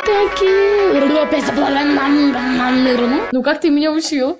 Ну как ты меня учил?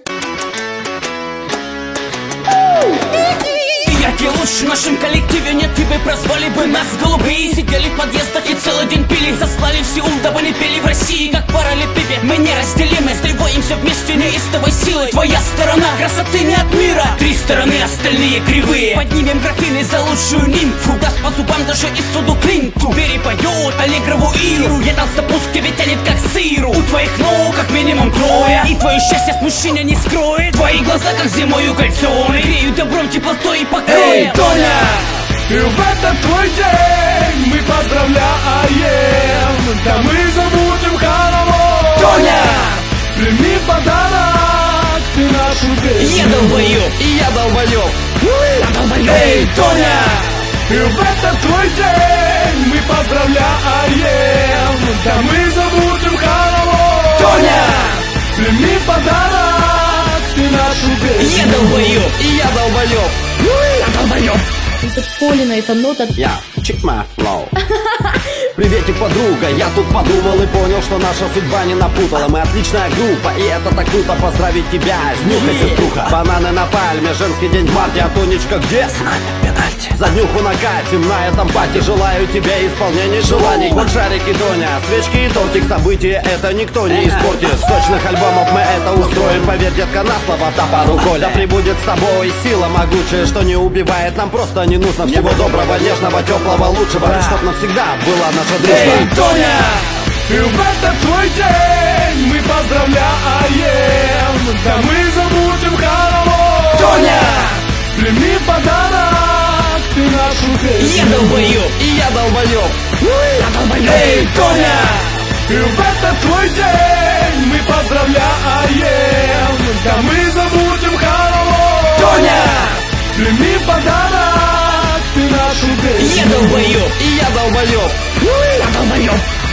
Яркий луч в нашем коллективе, нет, ты бы прозвали бы нас голубые. Сидели в подъездах и целый день пили, заслали в Сеул, дабы не пели в России. Как параллелепипед, мы неразделимы, стревоимся вместе неистовой силой. Твоя сторона красоты не от мира, три стороны, остальные кривые. Поднимем графины за лучшую нимфу, даст по зубам даже и студу Клинту. Перепоет аллегрову иру, я танцепуск тебе тянет как сыру. У твоих ног как минимум трое, и твое счастье смущения не скроет. Твои глаза как зимою кольцом, греют добром, теплотой и покоем. Эй, Тоня! И в этот твой день мы поздравляем, да мы замутим хоровод. Тоня! Прими подарок, ты нашу песню. Я долбоёб, и я долбоёб. Я долбоёб. Эй, Тоня! И в этот твой день мы поздравляем, да мы замутим хоровод. Тоня! Прими подарок, ты нашу песню. Я долбоёб, и я долбоёб. Я долбоёб. Это Полина, это нота. Я check my flow. Приветик, подруга, я тут подумал и понял, что наша судьба не напутала. Мы отличная группа, и это так круто поздравить тебя с днюхой, сеструха. Бананы на пальме, женский день в марте, а Тонечка где? С нами в пенальти. За днюху накатим на этом пати, желаю тебе исполнения желаний. Вот шарики, Тоня, свечки и тортик, события это никто не испортит. С сочных альбомов мы это устроим, поверь, детка, на слово топору Коля. Да прибудет с тобой сила могучая, что не убивает, нам просто не нужно. Всего доброго, нежного, теплого, лучшего, чтоб навсегда была наша дружба. Эй, Тоня! И в этот твой день мы поздравляем, да мы замутим хоровод. Тоня! Прими подарок, ты нашу песню. Я долбоёб, и я долбоёб. Я долбоёб. Эй, Тоня! И в этот твой день мы поздравляем, да мы замутим хоровод. Тоня! Прими подарок, ты нашу песню. Я долбоёб, и я долбоёб. Я долбоёб.